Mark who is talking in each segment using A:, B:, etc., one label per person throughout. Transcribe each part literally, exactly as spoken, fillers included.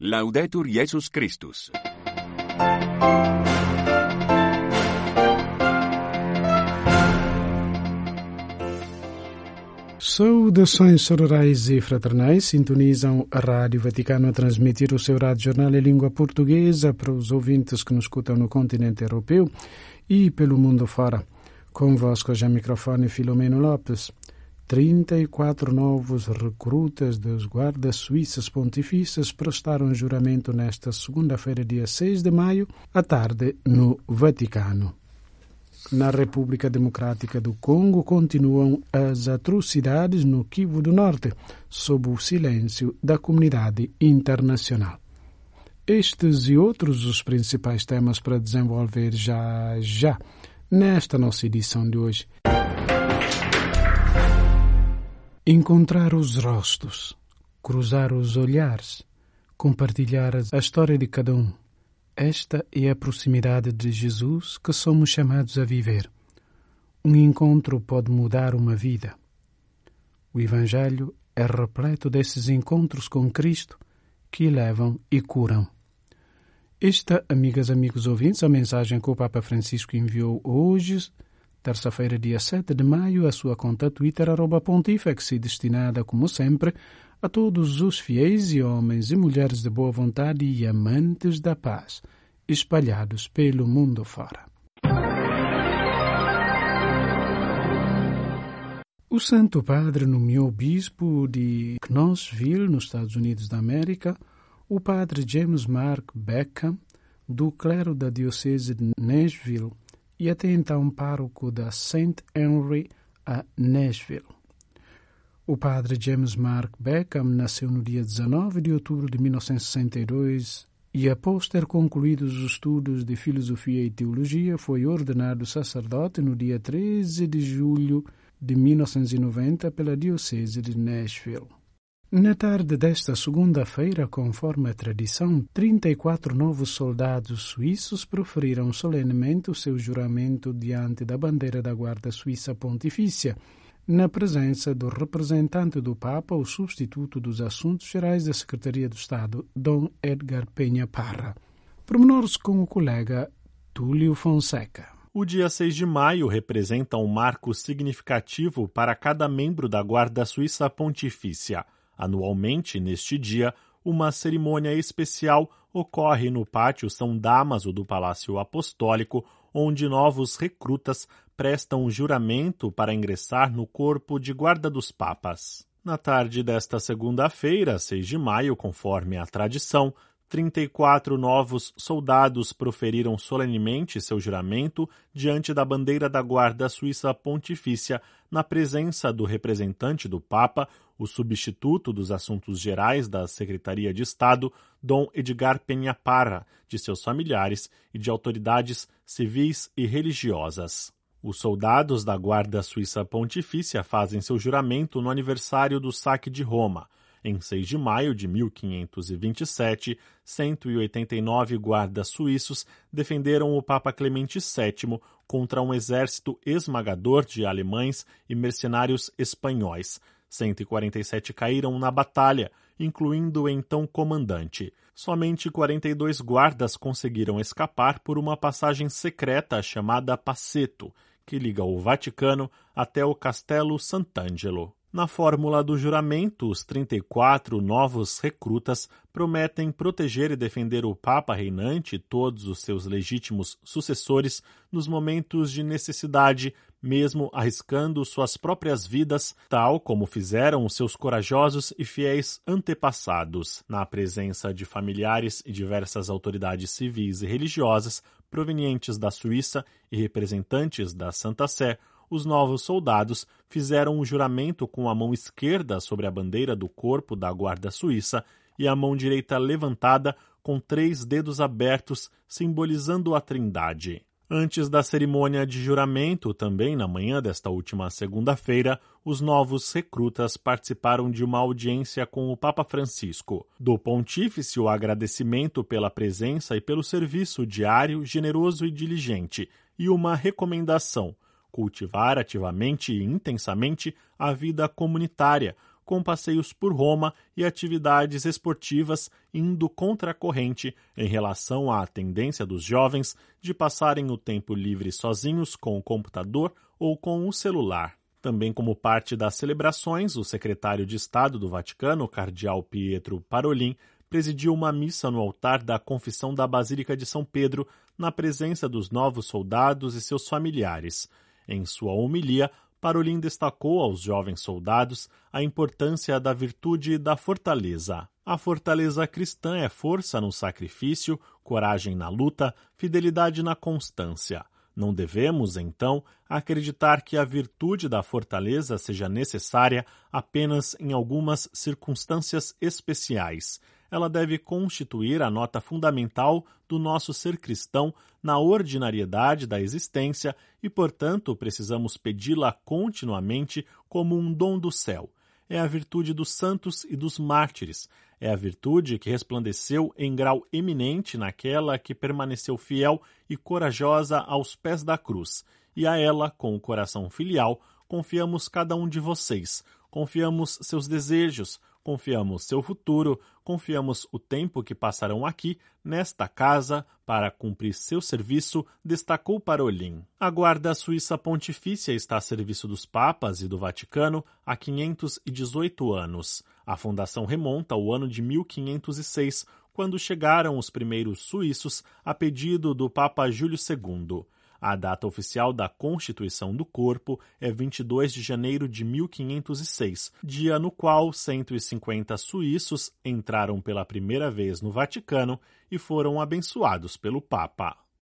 A: Laudetur Jesus Christus.
B: Saudações sororais e fraternais, sintonizam a Rádio Vaticano a transmitir o seu rádio jornal em língua portuguesa para os ouvintes que nos escutam no continente europeu e pelo mundo fora. Convosco já microfone Filomeno Lopes. trinta e quatro novos recrutas dos guardas suíços pontifícios prestaram juramento nesta segunda-feira, dia seis de maio, à tarde, no Vaticano. Na República Democrática do Congo continuam as atrocidades no Kivu do Norte, sob o silêncio da comunidade internacional. Estes e outros os principais temas para desenvolver já já nesta nossa edição de hoje. Encontrar os rostos, cruzar os olhares, compartilhar a história de cada um. Esta é a proximidade de Jesus que somos chamados a viver. Um encontro pode mudar uma vida. O Evangelho é repleto desses encontros com Cristo que elevam e curam. Esta, amigas e amigos ouvintes, a mensagem que o Papa Francisco enviou hoje, terça-feira, dia sete de maio, a sua conta Twitter, arroba Pontifex, destinada, como sempre, a todos os fiéis e homens e mulheres de boa vontade e amantes da paz, espalhados pelo mundo fora. O Santo Padre nomeou bispo de Knoxville, nos Estados Unidos da América, o padre James Mark Beckham, do clero da Diocese de Nashville, e até então pároco da Saint Henry a Nashville. O padre James Mark Beckham nasceu no dia dezenove de outubro de mil novecentos e sessenta e dois e, após ter concluído os estudos de filosofia e teologia, foi ordenado sacerdote no dia treze de julho de mil novecentos e noventa pela Diocese de Nashville. Na tarde desta segunda-feira, conforme a tradição, trinta e quatro novos soldados suíços proferiram solenemente o seu juramento diante da bandeira da Guarda Suíça Pontifícia, na presença do representante do Papa, o substituto dos Assuntos Gerais da Secretaria do Estado, Dom Edgar Penha Parra. Pormenores com o colega Túlio Fonseca.
C: O dia seis de maio representa um marco significativo para cada membro da Guarda Suíça Pontifícia. Anualmente, neste dia, uma cerimônia especial ocorre no Pátio São Dámaso do Palácio Apostólico, onde novos recrutas prestam juramento para ingressar no corpo de guarda dos papas. Na tarde desta segunda-feira, seis de maio, conforme a tradição, trinta e quatro novos soldados proferiram solenemente seu juramento diante da bandeira da Guarda Suíça Pontifícia, na presença do representante do Papa, o substituto dos Assuntos Gerais da Secretaria de Estado, Dom Edgar Penha Parra, de seus familiares e de autoridades civis e religiosas. Os soldados da Guarda Suíça Pontifícia fazem seu juramento no aniversário do saque de Roma. Em seis de maio de mil quinhentos e vinte e sete, cento e oitenta e nove guardas suíços defenderam o Papa Clemente sétimo contra um exército esmagador de alemães e mercenários espanhóis. cento e quarenta e sete caíram na batalha, incluindo o então comandante. Somente quarenta e dois guardas conseguiram escapar por uma passagem secreta chamada Passetto, que liga o Vaticano até o Castelo Sant'Angelo. Na fórmula do juramento, os trinta e quatro novos recrutas prometem proteger e defender o Papa reinante e todos os seus legítimos sucessores nos momentos de necessidade, mesmo arriscando suas próprias vidas, tal como fizeram os seus corajosos e fiéis antepassados, na presença de familiares e diversas autoridades civis e religiosas provenientes da Suíça e representantes da Santa Sé. Os novos soldados fizeram um juramento com a mão esquerda sobre a bandeira do corpo da Guarda Suíça e a mão direita levantada com três dedos abertos, simbolizando a Trindade. Antes da cerimônia de juramento, também na manhã desta última segunda-feira, os novos recrutas participaram de uma audiência com o Papa Francisco. Do pontífice o agradecimento pela presença e pelo serviço diário, generoso e diligente, e uma recomendação: cultivar ativamente e intensamente a vida comunitária, com passeios por Roma e atividades esportivas indo contra a corrente em relação à tendência dos jovens de passarem o tempo livre sozinhos com o computador ou com o celular. Também como parte das celebrações, o secretário de Estado do Vaticano, cardeal Pietro Parolin, presidiu uma missa no altar da Confissão da Basílica de São Pedro, na presença dos novos soldados e seus familiares. Em sua homilia, Parolin destacou aos jovens soldados a importância da virtude da fortaleza. A fortaleza cristã é força no sacrifício, coragem na luta, fidelidade na constância. Não devemos, então, acreditar que a virtude da fortaleza seja necessária apenas em algumas circunstâncias especiais. Ela deve constituir a nota fundamental do nosso ser cristão na ordinariedade da existência e, portanto, precisamos pedi-la continuamente como um dom do céu. É a virtude dos santos e dos mártires. É a virtude que resplandeceu em grau eminente naquela que permaneceu fiel e corajosa aos pés da cruz. E a ela, com o coração filial, confiamos cada um de vocês. Confiamos seus desejos, confiamos seu futuro, confiamos o tempo que passarão aqui, nesta casa, para cumprir seu serviço, destacou Parolin. A Guarda Suíça Pontifícia está a serviço dos Papas e do Vaticano há quinhentos e dezoito anos. A fundação remonta ao ano de mil quinhentos e seis, quando chegaram os primeiros suíços a pedido do Papa Júlio segundo. A data oficial da constituição do corpo é vinte e dois de janeiro de mil quinhentos e seis, dia no qual cento e cinquenta suíços entraram pela primeira vez no Vaticano e foram abençoados pelo Papa.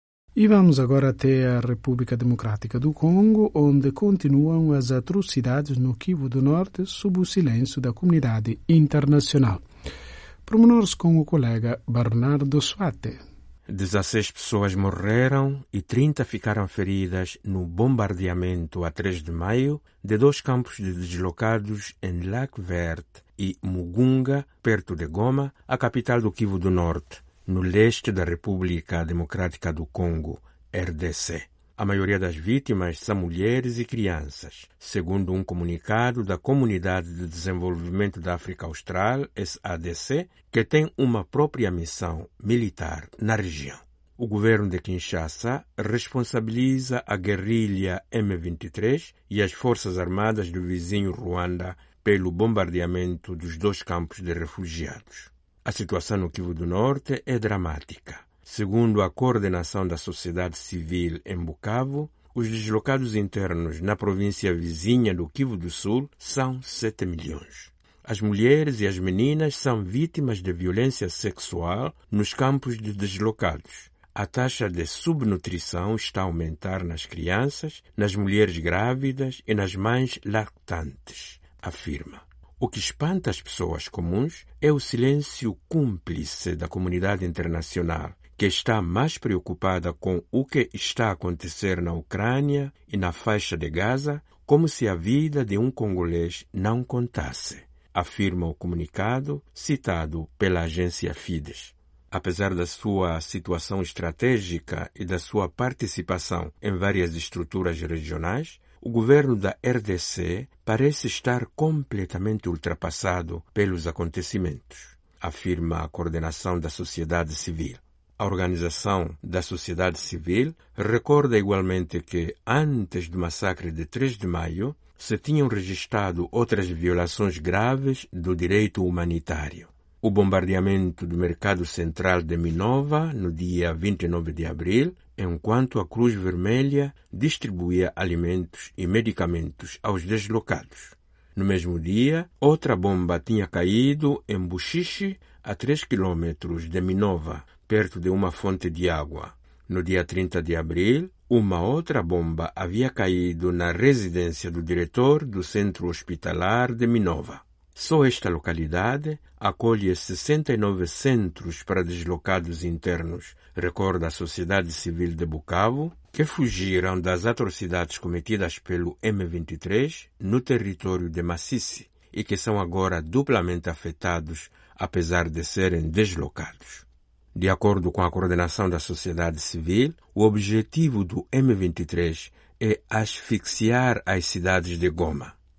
B: E vamos agora até a República Democrática do Congo, onde continuam as atrocidades no Kivu do Norte sob o silêncio da comunidade internacional. Pormenores com o colega Bernardo Suate.
D: dezesseis pessoas morreram e trinta ficaram feridas no bombardeamento a três de maio de dois campos de deslocados em Lac Vert e Mugunga, perto de Goma, a capital do Kivu do Norte, no leste da República Democrática do Congo, R D C. A maioria das vítimas são mulheres e crianças, segundo um comunicado da Comunidade de Desenvolvimento da África Austral, S A D C, que tem uma própria missão militar na região. O governo de Kinshasa responsabiliza a guerrilha M vinte e três e as forças armadas do vizinho Ruanda pelo bombardeamento dos dois campos de refugiados. A situação no Kivu do Norte é dramática. Segundo a coordenação da sociedade civil em Bukavu, os deslocados internos na província vizinha do Kivu do Sul são sete milhões. As mulheres e as meninas são vítimas de violência sexual nos campos de deslocados. A taxa de subnutrição está a aumentar nas crianças, nas mulheres grávidas e nas mães lactantes, afirma. O que espanta as pessoas comuns é o silêncio cúmplice da comunidade internacional, que está mais preocupada com o que está a acontecer na Ucrânia e na faixa de Gaza, como se a vida de um congolês não contasse, afirma o comunicado citado pela agência Fides. Apesar da sua situação estratégica e da sua participação em várias estruturas regionais, o governo da R D C parece estar completamente ultrapassado pelos acontecimentos, afirma a coordenação da sociedade civil. A Organização da Sociedade Civil recorda igualmente que, antes do massacre de três de maio, se tinham registrado outras violações graves do direito humanitário. O bombardeamento do mercado central de Minova, no dia vinte e nove de abril, enquanto a Cruz Vermelha distribuía alimentos e medicamentos aos deslocados. No mesmo dia, outra bomba tinha caído em Buxixe, a três quilômetros de Minova, perto de uma fonte de água. No dia trinta de abril, uma outra bomba havia caído na residência do diretor do centro hospitalar de Minova. Só esta localidade acolhe sessenta e nove centros para deslocados internos, recorda a sociedade civil de Bukavu, que fugiram das atrocidades cometidas pelo M vinte e três no território de Masisi e que são agora duplamente afetados, apesar de serem deslocados. De acordo com a coordenação da sociedade civil, o objetivo do M vinte e três é asfixiar as cidades de Goma.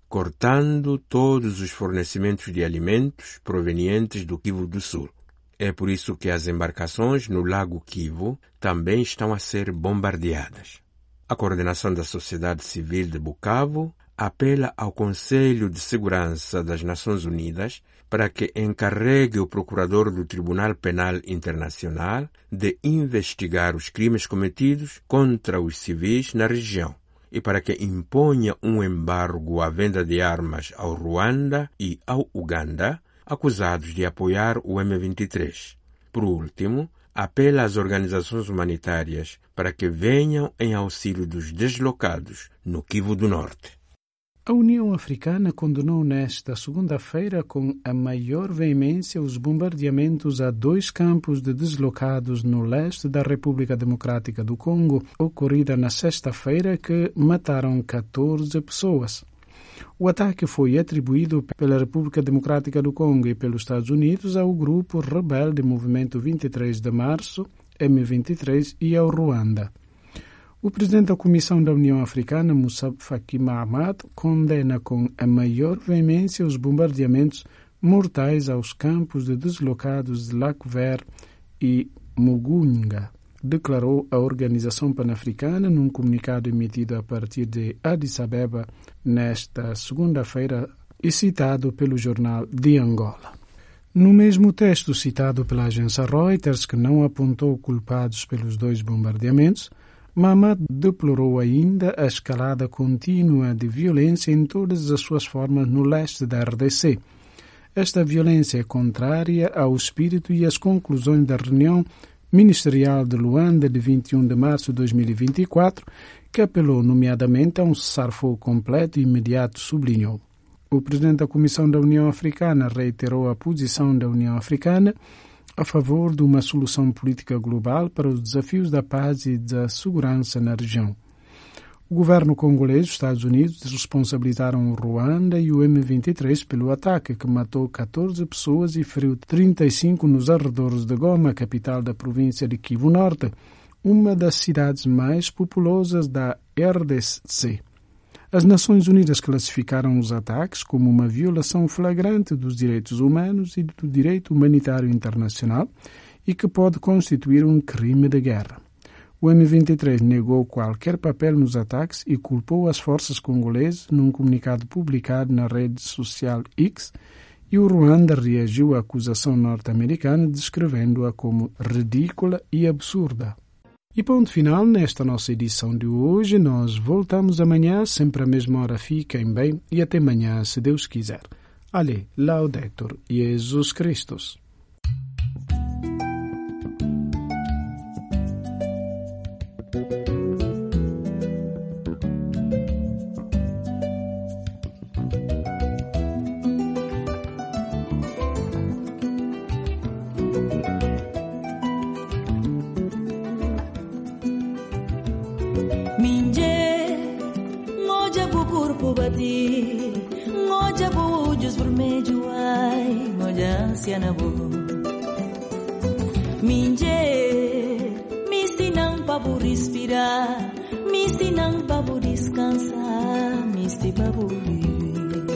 D: cortando todos os fornecimentos de alimentos provenientes do Kivu do Sul. É por isso que as embarcações no Lago Kivu também estão a ser bombardeadas. A coordenação da sociedade civil de Bukavu apela ao Conselho de Segurança das Nações Unidas para que encarregue o procurador do Tribunal Penal Internacional de investigar os crimes cometidos contra os civis na região e para que imponha um embargo à venda de armas ao Ruanda e ao Uganda, acusados de apoiar o M vinte e três. Por último, apela às organizações humanitárias para que venham em auxílio dos deslocados no Kivu do Norte.
B: A União Africana condenou nesta segunda-feira com a maior veemência os bombardeamentos a dois campos de deslocados no leste da República Democrática do Congo, ocorrida na sexta-feira, que mataram catorze pessoas. O ataque foi atribuído pela República Democrática do Congo e pelos Estados Unidos ao grupo rebelde Movimento vinte e três de Março, M vinte e três, e ao Ruanda. O presidente da Comissão da União Africana, Moussa Faki Mahamat, condena com a maior veemência os bombardeamentos mortais aos campos de deslocados de Lac Vert e Mugunga, declarou a Organização Pan-Africana num comunicado emitido a partir de Addis Abeba nesta segunda-feira e citado pelo jornal de Angola. No mesmo texto citado pela agência Reuters, que não apontou culpados pelos dois bombardeamentos, Mahamat deplorou ainda a escalada contínua de violência em todas as suas formas no leste da R D C. Esta violência é contrária ao espírito e às conclusões da reunião ministerial de Luanda de vinte e um de março de dois mil e vinte e quatro, que apelou nomeadamente a um cessar-fogo completo e imediato, sublinhou. O presidente da Comissão da União Africana reiterou a posição da União Africana a favor de uma solução política global para os desafios da paz e da segurança na região. O governo congolês e os Estados Unidos responsabilizaram o Ruanda e o M vinte e três pelo ataque que matou catorze pessoas e feriu trinta e cinco nos arredores de Goma, capital da província de Kivu Norte, uma das cidades mais populosas da R D C. As Nações Unidas classificaram os ataques como uma violação flagrante dos direitos humanos e do direito humanitário internacional e que pode constituir um crime de guerra. O M vinte e três negou qualquer papel nos ataques e culpou as forças congolesas num comunicado publicado na rede social X, e o Ruanda reagiu à acusação norte-americana, descrevendo-a como ridícula e absurda. E ponto final nesta nossa edição de hoje. Nós voltamos amanhã, sempre à mesma hora. Fiquem bem e até amanhã, se Deus quiser. Ale, Laudetur Jesus Christus.
E: Ngoja bujus bermeju ai ngoja ansiana bo minje misti nang pabu respirar misti nang pabu descansar misti pabu viver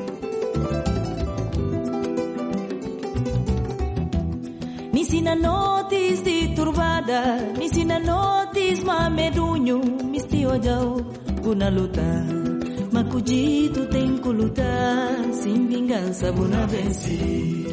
E: misti na notis de turbada misti na notis mamedunho misti ojau una luta. Macudido tem que lutar, sem vingança, vou na vencer.